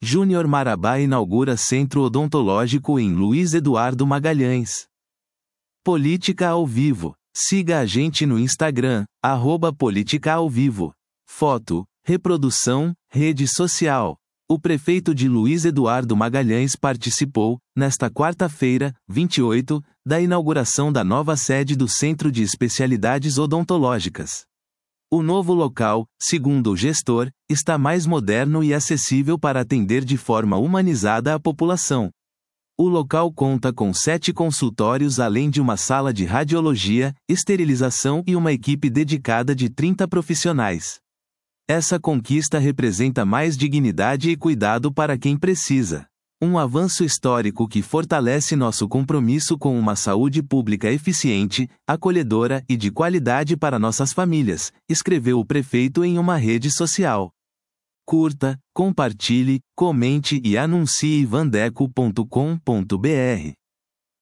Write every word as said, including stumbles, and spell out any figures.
Júnior Marabá inaugura Centro Odontológico em Luiz Eduardo Magalhães. Política ao Vivo. Siga a gente no Instagram, arroba Política ao Vivo. Foto, reprodução, rede social. O prefeito de Luiz Eduardo Magalhães participou, nesta quarta-feira, vinte e oito, da inauguração da nova sede do Centro de Especialidades Odontológicas. O novo local, segundo o gestor, está mais moderno e acessível para atender de forma humanizada a população. O local conta com sete consultórios além de uma sala de radiologia, esterilização e uma equipe dedicada de trinta profissionais. Essa conquista representa mais dignidade e cuidado para quem precisa. Um avanço histórico que fortalece nosso compromisso com uma saúde pública eficiente, acolhedora e de qualidade para nossas famílias, escreveu o prefeito em uma rede social. Curta, compartilhe, comente e anuncie vandeco ponto com ponto br.